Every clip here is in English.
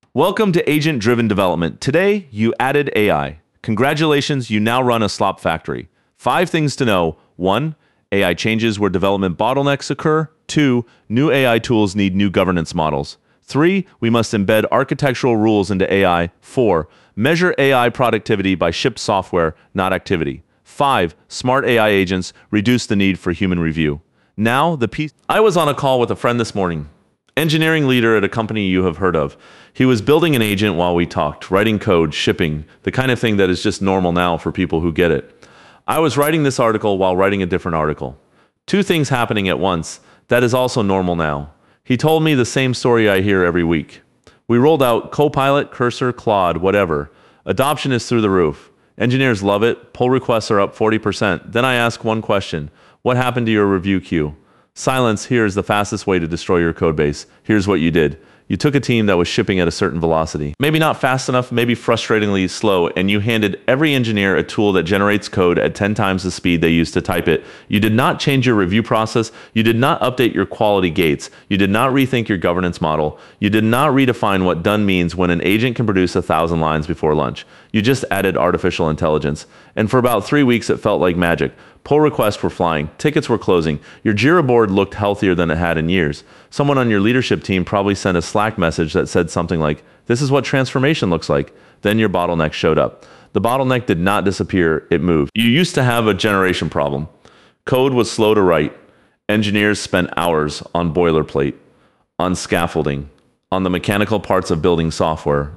Welcome to Agent Driven Development. Today, you added AI. Congratulations, you now run a slop factory. 5 things to know. 1. AI changes where development bottlenecks occur. 2. New AI tools need new governance models. 3. We must embed architectural rules into AI. 4. Measure AI productivity by shipped software, not activity. 5. Smart AI agents reduce the need for human review. Now, the piece. I was on a call with a friend this morning. Engineering leader at a company you have heard of. He was building an agent while we talked, writing code, shipping, the kind of thing that is just normal now for people who get it. I was writing this article while writing a different article. 2 things happening at once. That is also normal now. He told me the same story I hear every week. We rolled out Copilot, Cursor, Claude, whatever. Adoption is through the roof. Engineers love it. Pull requests are up 40%. Then I ask one question. What happened to your review queue? Silence. Here is the fastest way to destroy your code base. Here's what you did. You took a team that was shipping at a certain velocity, maybe not fast enough, maybe frustratingly slow, and you handed every engineer a tool that generates code at 10 times the speed they used to type it. You did not change your review process. You did not update your quality gates. You did not rethink your governance model. You did not redefine what done means when an agent can produce 1,000 lines before lunch. You just added artificial intelligence. And for about 3 weeks, it felt like magic. Pull requests were flying. Tickets were closing. Your Jira board looked healthier than it had in years. Someone on your leadership team probably sent a Slack message that said something like, "This is what transformation looks like." Then your bottleneck showed up. The bottleneck did not disappear. It moved. You used to have a generation problem. Code was slow to write. Engineers spent hours on boilerplate, on scaffolding, on the mechanical parts of building software.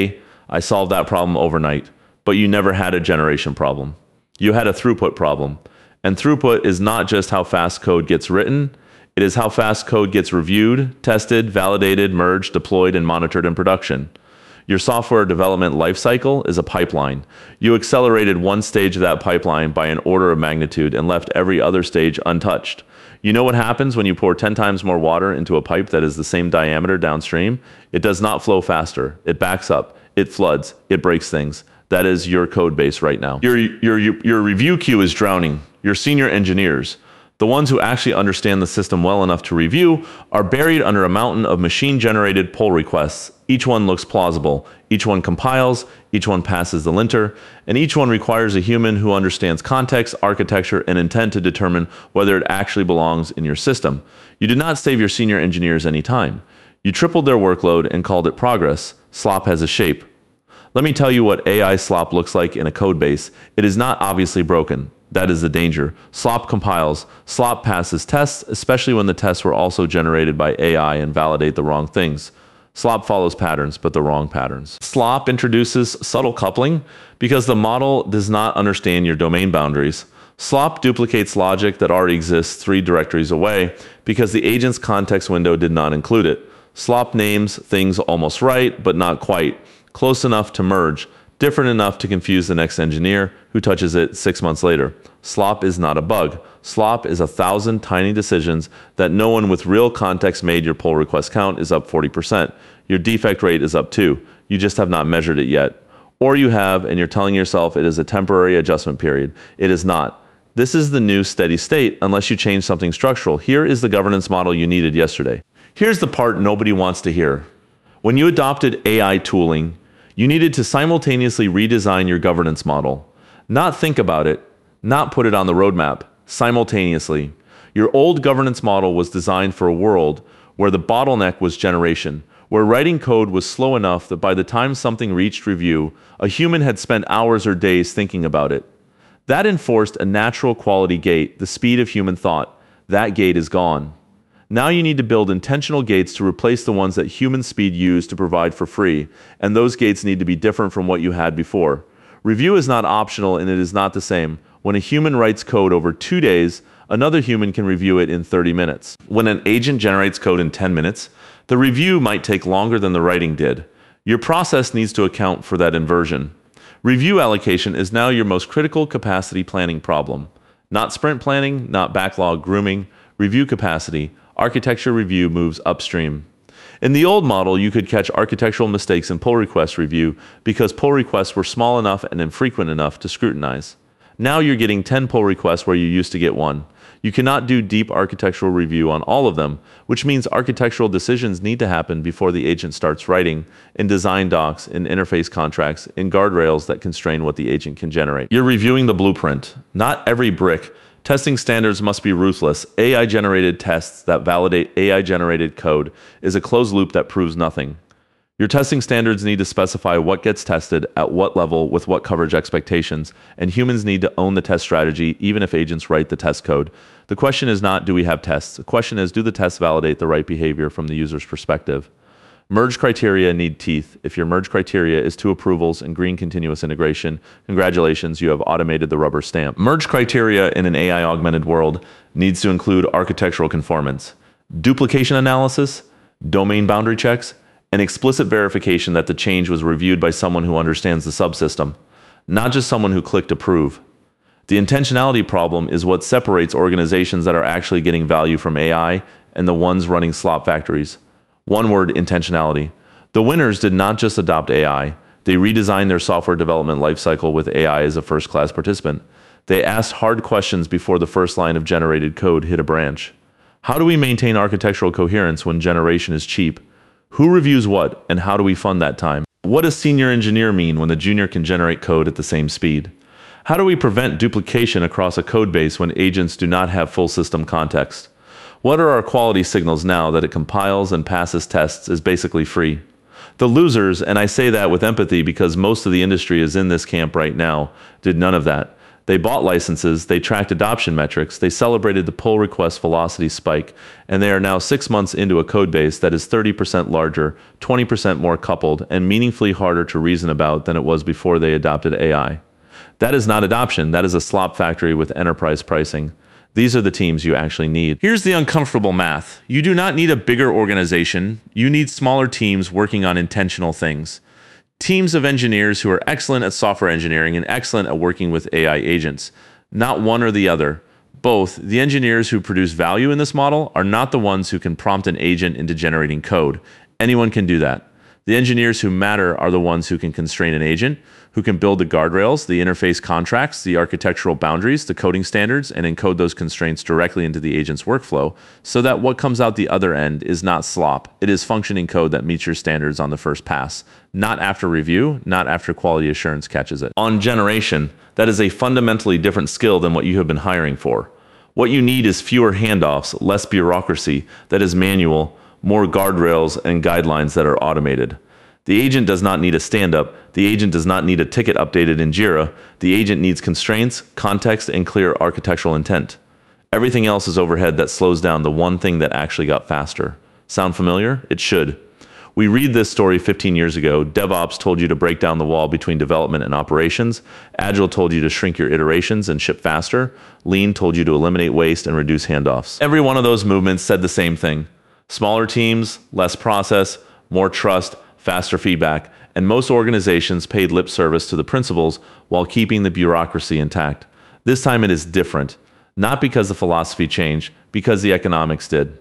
I solved that problem overnight, but you never had a generation problem. You had a throughput problem. And throughput is not just how fast code gets written, it is how fast code gets reviewed, tested, validated, merged, deployed, and monitored in production. Your software development lifecycle is a pipeline. You accelerated one stage of that pipeline by an order of magnitude and left every other stage untouched. You know what happens when you pour 10 times more water into a pipe that is the same diameter downstream? It does not flow faster. It backs up. It floods. It breaks things. That is your code base right now. Your review queue is drowning. Your senior engineers, the ones who actually understand the system well enough to review, are buried under a mountain of machine-generated pull requests. Each one looks plausible. Each one compiles. Each one passes the linter. And each one requires a human who understands context, architecture, and intent to determine whether it actually belongs in your system. You did not save your senior engineers any time. You tripled their workload and called it progress. Slop has a shape. Let me tell you what AI slop looks like in a code base. It is not obviously broken. That is the danger. Slop compiles. Slop passes tests, especially when the tests were also generated by AI and validate the wrong things. Slop follows patterns, but the wrong patterns. Slop introduces subtle coupling because the model does not understand your domain boundaries. Slop duplicates logic that already exists 3 directories away because the agent's context window did not include it. Slop names things almost right, but not quite. Close enough to merge, different enough to confuse the next engineer who touches it 6 months later. Slop is not a bug. Slop is 1,000 tiny decisions that no one with real context made. Your pull request count is up 40%. Your defect rate is up too. You just have not measured it yet. Or you have, and you're telling yourself it is a temporary adjustment period. It is not. This is the new steady state unless you change something structural. Here is the governance model you needed yesterday. Here's the part nobody wants to hear. When you adopted AI tooling, you needed to simultaneously redesign your governance model. Not think about it, not put it on the roadmap, simultaneously. Your old governance model was designed for a world where the bottleneck was generation, where writing code was slow enough that by the time something reached review, a human had spent hours or days thinking about it. That enforced a natural quality gate, the speed of human thought. That gate is gone. Now you need to build intentional gates to replace the ones that human speed used to provide for free, and those gates need to be different from what you had before. Review is not optional and it is not the same. When a human writes code over 2 days, another human can review it in 30 minutes. When an agent generates code in 10 minutes, the review might take longer than the writing did. Your process needs to account for that inversion. Review allocation is now your most critical capacity planning problem. Not sprint planning, not backlog grooming, review capacity. Architecture review moves upstream. In the old model, you could catch architectural mistakes in pull request review because pull requests were small enough and infrequent enough to scrutinize. Now you're getting 10 pull requests where you used to get one. You cannot do deep architectural review on all of them, which means architectural decisions need to happen before the agent starts writing, in design docs, in interface contracts, in guardrails that constrain what the agent can generate. You're reviewing the blueprint, not every brick. Testing standards must be ruthless. AI-generated tests that validate AI-generated code is a closed loop that proves nothing. Your testing standards need to specify what gets tested, at what level, with what coverage expectations, and humans need to own the test strategy even if agents write the test code. The question is not, do we have tests? The question is, do the tests validate the right behavior from the user's perspective? Merge criteria need teeth. If your merge criteria is 2 approvals and green continuous integration, congratulations, you have automated the rubber stamp. Merge criteria in an AI-augmented world needs to include architectural conformance, duplication analysis, domain boundary checks, and explicit verification that the change was reviewed by someone who understands the subsystem, not just someone who clicked approve. The intentionality problem is what separates organizations that are actually getting value from AI and the ones running slop factories. One word, intentionality. The winners did not just adopt AI. They redesigned their software development lifecycle with AI as a first-class participant. They asked hard questions before the first line of generated code hit a branch. How do we maintain architectural coherence when generation is cheap? Who reviews what, and how do we fund that time? What does senior engineer mean when the junior can generate code at the same speed? How do we prevent duplication across a code base when agents do not have full system context? What are our quality signals now that it compiles and passes tests is basically free? The losers, and I say that with empathy because most of the industry is in this camp right now, did none of that. They bought licenses, they tracked adoption metrics, they celebrated the pull request velocity spike, and they are now 6 months into a code base that is 30% larger, 20% more coupled, and meaningfully harder to reason about than it was before they adopted AI. That is not adoption, that is a slop factory with enterprise pricing. These are the teams you actually need. Here's the uncomfortable math. You do not need a bigger organization, you need smaller teams working on intentional things. Teams of engineers who are excellent at software engineering and excellent at working with AI agents. Not one or the other. Both. The engineers who produce value in this model are not the ones who can prompt an agent into generating code. Anyone can do that. The engineers who matter are the ones who can constrain an agent, who can build the guardrails, the interface contracts, the architectural boundaries, the coding standards, and encode those constraints directly into the agent's workflow so that what comes out the other end is not slop. It is functioning code that meets your standards on the first pass. Not after review, not after quality assurance catches it. On generation, that is a fundamentally different skill than what you have been hiring for. What you need is fewer handoffs, less bureaucracy that is manual, more guardrails and guidelines that are automated. The agent does not need a stand-up. The agent does not need a ticket updated in Jira. The agent needs constraints, context, and clear architectural intent. Everything else is overhead that slows down the one thing that actually got faster. Sound familiar? It should. We read this story 15 years ago. DevOps told you to break down the wall between development and operations. Agile told you to shrink your iterations and ship faster. Lean told you to eliminate waste and reduce handoffs. Every one of those movements said the same thing. Smaller teams, less process, more trust, faster feedback, and most organizations paid lip service to the principles while keeping the bureaucracy intact. This time it is different, not because the philosophy changed, because the economics did.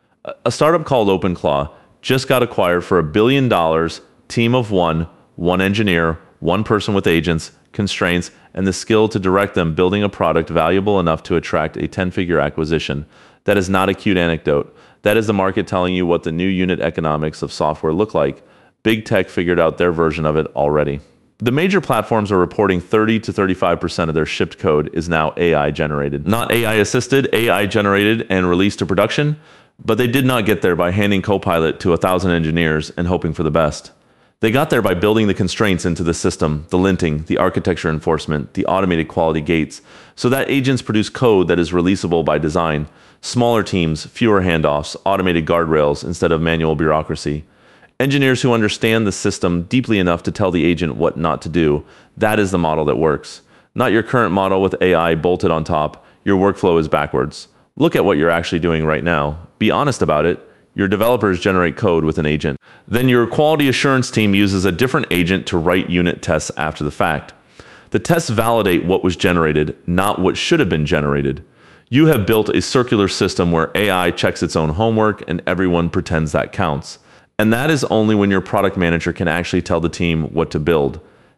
A startup called OpenClaw just got acquired for $1 billion, team of one engineer, one person with agents, constraints, and the skill to direct them building a product valuable enough to attract a 10-figure acquisition. That is not a cute anecdote. That is the market telling you what the new unit economics of software look like. Big tech figured out their version of it already. The major platforms are reporting 30 to 35% of their shipped code is now AI generated. Not AI assisted, AI generated and released to production, but they did not get there by handing Copilot to 1,000 engineers and hoping for the best. They got there by building the constraints into the system, the linting, the architecture enforcement, the automated quality gates, so that agents produce code that is releasable by design. Smaller teams, fewer handoffs, automated guardrails instead of manual bureaucracy. Engineers who understand the system deeply enough to tell the agent what not to do. That is the model that works. Not your current model with AI bolted on top. Your workflow is backwards. Look at what you're actually doing right now. Be honest about it. Your developers generate code with an agent. Then your quality assurance team uses a different agent to write unit tests after the fact. The tests validate what was generated, not what should have been generated. You have built a circular system where AI checks its own homework and everyone pretends that counts. And that is only when your product manager can actually tell the team what to build.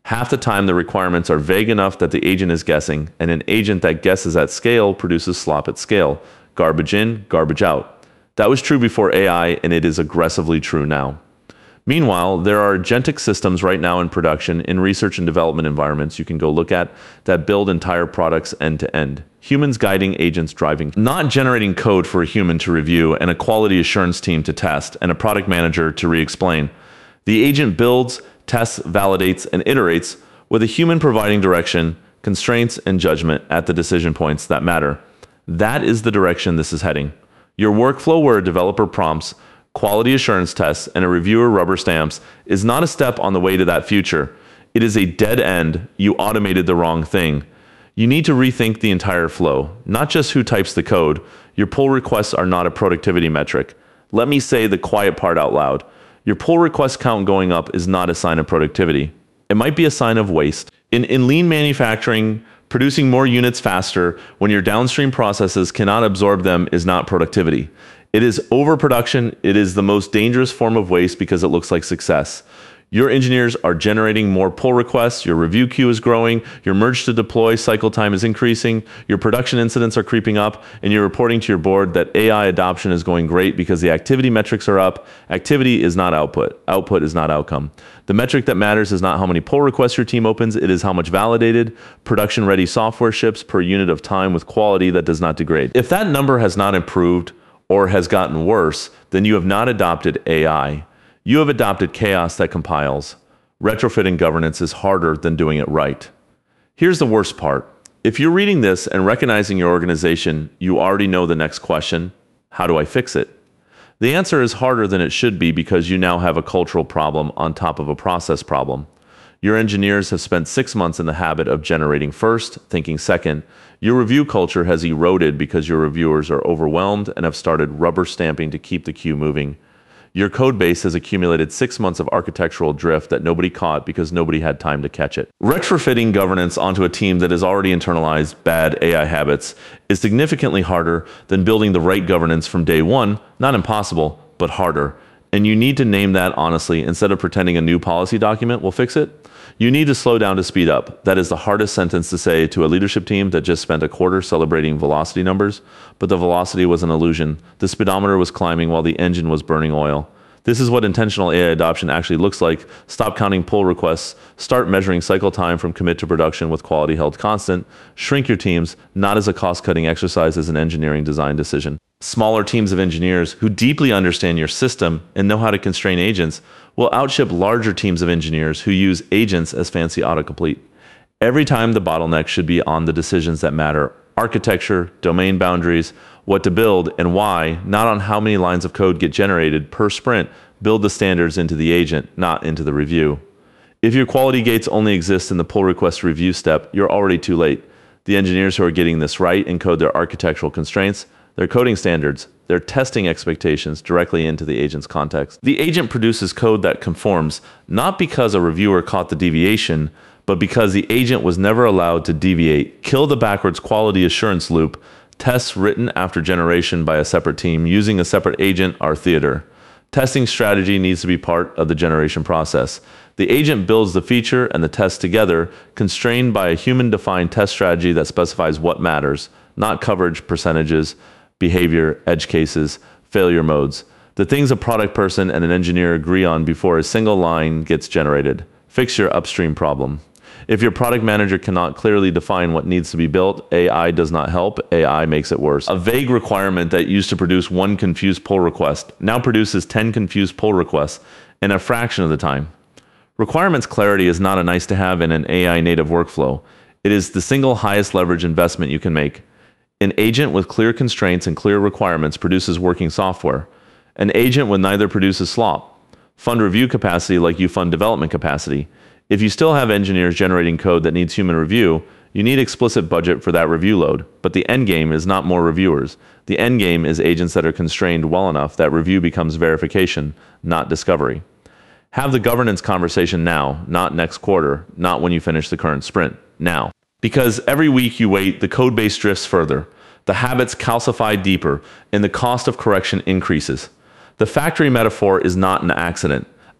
Half the time, the requirements are vague enough that the agent is guessing, and an agent that guesses at scale produces slop at scale. Garbage in, garbage out. That was true before AI, and it is aggressively true now. Meanwhile, there are agentic systems right now in production in research and development environments you can go look at that build entire products end to end. Humans guiding, agents driving. Not generating code for a human to review and a quality assurance team to test and a product manager to re-explain. The agent builds, tests, validates, and iterates with a human providing direction, constraints, and judgment at the decision points that matter. That is the direction this is heading. Your workflow where a developer prompts, quality assurance tests, and a reviewer rubber stamps is not a step on the way to that future. It is a dead end. You automated the wrong thing. You need to rethink the entire flow, not just who types the code. Your pull requests are not a productivity metric. Let me say the quiet part out loud. Your pull request count going up is not a sign of productivity. It might be a sign of waste. In lean manufacturing, producing more units faster when your downstream processes cannot absorb them is not productivity. It is overproduction. It is the most dangerous form of waste because it looks like success. Your engineers are generating more pull requests, your review queue is growing, your merge to deploy cycle time is increasing, your production incidents are creeping up, and you're reporting to your board that AI adoption is going great because the activity metrics are up. Activity is not output. Output is not outcome. The metric that matters is not how many pull requests your team opens, it is how much validated, production-ready software ships per unit of time with quality that does not degrade. If that number has not improved or has gotten worse, then you have not adopted AI. You have adopted chaos that compiles. Retrofitting governance is harder than doing it right. Here's the worst part. If you're reading this and recognizing your organization, you already know the next question: how do I fix it? The answer is harder than it should be because you now have a cultural problem on top of a process problem. Your engineers have spent 6 months in the habit of generating first, thinking second. Your review culture has eroded because your reviewers are overwhelmed and have started rubber stamping to keep the queue moving. Your code base has accumulated 6 months of architectural drift that nobody caught because nobody had time to catch it. Retrofitting governance onto a team that has already internalized bad AI habits is significantly harder than building the right governance from day one. Not impossible, but harder. And you need to name that honestly instead of pretending a new policy document will fix it. You need to slow down to speed up. That is the hardest sentence to say to a leadership team that just spent a quarter celebrating velocity numbers, but the velocity was an illusion. The speedometer was climbing while the engine was burning oil. This is what intentional AI adoption actually looks like. Stop counting pull requests, start measuring cycle time from commit to production with quality held constant, shrink your teams, not as a cost-cutting exercise as an engineering design decision. Smaller teams of engineers who deeply understand your system and know how to constrain agents will outship larger teams of engineers who use agents as fancy autocomplete. Every time the bottleneck should be on the decisions that matter: architecture, domain boundaries, what to build and why, not on how many lines of code get generated per sprint. Build the standards into the agent, not into the review. If your quality gates only exist in the pull request review step, you're already too late. The engineers who are getting this right encode their architectural constraints, their coding standards, their testing expectations directly into the agent's context. The agent produces code that conforms, not because a reviewer caught the deviation, but because the agent was never allowed to deviate. Kill the backwards quality assurance loop. Tests written after generation by a separate team using a separate agent are theater. Testing strategy needs to be part of the generation process. The agent builds the feature and the test together, constrained by a human-defined test strategy that specifies what matters, not coverage percentages, behavior, edge cases, failure modes. The things a product person and an engineer agree on before a single line gets generated. Fix your upstream problem. If your product manager cannot clearly define what needs to be built, AI does not help, AI makes it worse. A vague requirement that used to produce 1 confused pull request now produces 10 confused pull requests in a fraction of the time. Requirements clarity is not a nice to have in an AI native workflow. It is the single highest leverage investment you can make. An agent with clear constraints and clear requirements produces working software. An agent with neither produces slop. Fund review capacity like you fund development capacity. If you still have engineers generating code that needs human review, you need explicit budget for that review load. But the end game is not more reviewers. The end game is agents that are constrained well enough that review becomes verification, not discovery. Have the governance conversation now, not next quarter, not when you finish the current sprint, now. Because every week you wait, the code base drifts further, the habits calcify deeper, and the cost of correction increases. The factory metaphor is not an accident.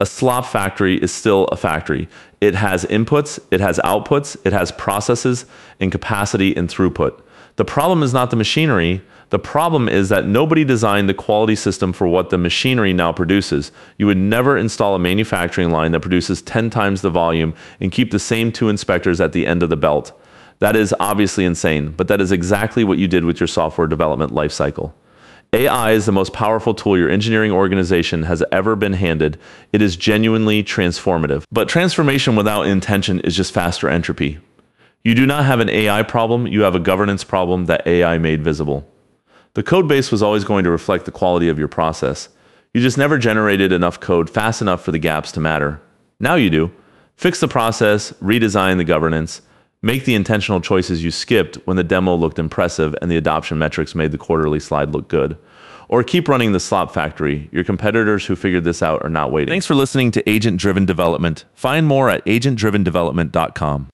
A slop factory is still a factory. It has inputs, it has outputs, it has processes and capacity and throughput. The problem is not the machinery. The problem is that nobody designed the quality system for what the machinery now produces. You would never install a manufacturing line that produces 10 times the volume and keep the same 2 inspectors at the end of the belt. That is obviously insane, but that is exactly what you did with your software development lifecycle. AI is the most powerful tool your engineering organization has ever been handed. It is genuinely transformative. But transformation without intention is just faster entropy. You do not have an AI problem, you have a governance problem that AI made visible. The code base was always going to reflect the quality of your process. You just never generated enough code fast enough for the gaps to matter. Now you do. Fix the process, redesign the governance, make the intentional choices you skipped when the demo looked impressive and the adoption metrics made the quarterly slide look good. Or keep running the slop factory. Your competitors who figured this out are not waiting. Thanks for listening to Agent Driven Development. Find more at agentdrivendevelopment.com.